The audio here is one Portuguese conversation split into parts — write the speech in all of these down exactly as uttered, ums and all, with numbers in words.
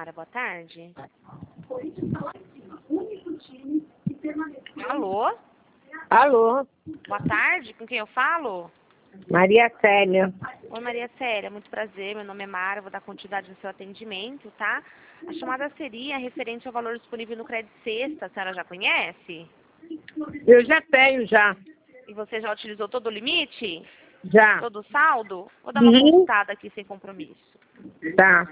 Mara, boa tarde. Alô? Alô, Boa tarde, com quem eu falo? Maria Célia. Oi, Maria Célia, muito prazer, meu nome é Mara, vou dar continuidade no seu atendimento, tá? A chamada seria referente ao valor disponível no Crédito Sexta, a senhora já conhece? Eu já tenho, já. E você já utilizou todo o limite? Já. Todo o saldo? Vou dar uma Uhum. consultada aqui sem compromisso. Tá.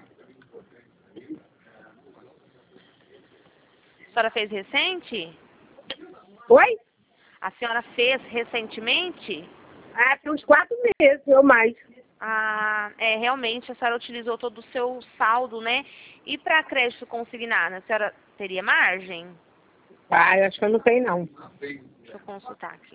A senhora fez recente? Oi? A senhora fez recentemente? Ah, tem uns quatro meses ou mais. Ah, é, realmente a senhora utilizou todo o seu saldo, né? E para crédito consignado, a senhora teria margem? Ah, eu acho que eu não tenho, não. Deixa eu consultar aqui.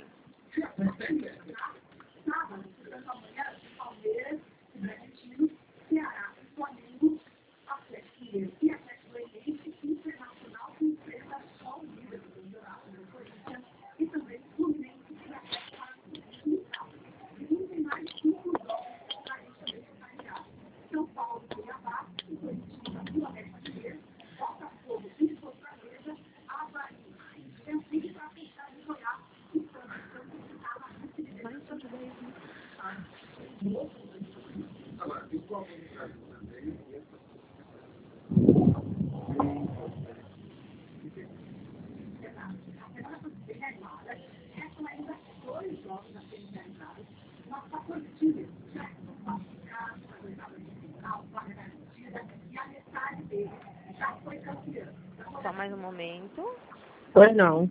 Só mais um momento. Pois não.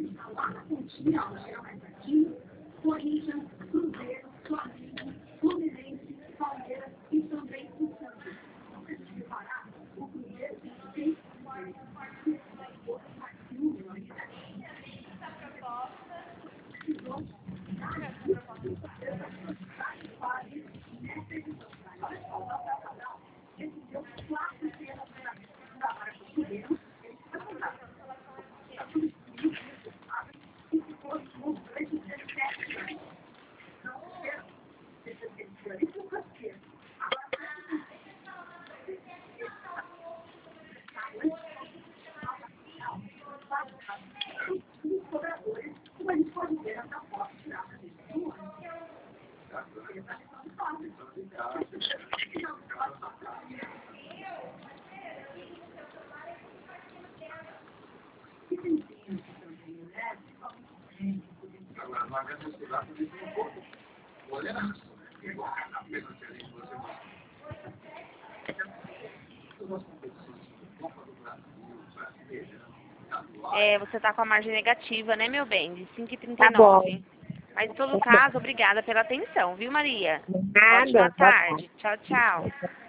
É, você tá com a margem negativa, né, meu bem? De cinco e trinta e Tá bom. nove. Mas em todo caso, obrigada pela atenção, viu, Maria? Nada. Ótima Tá tarde. Tchau, tchau. bom.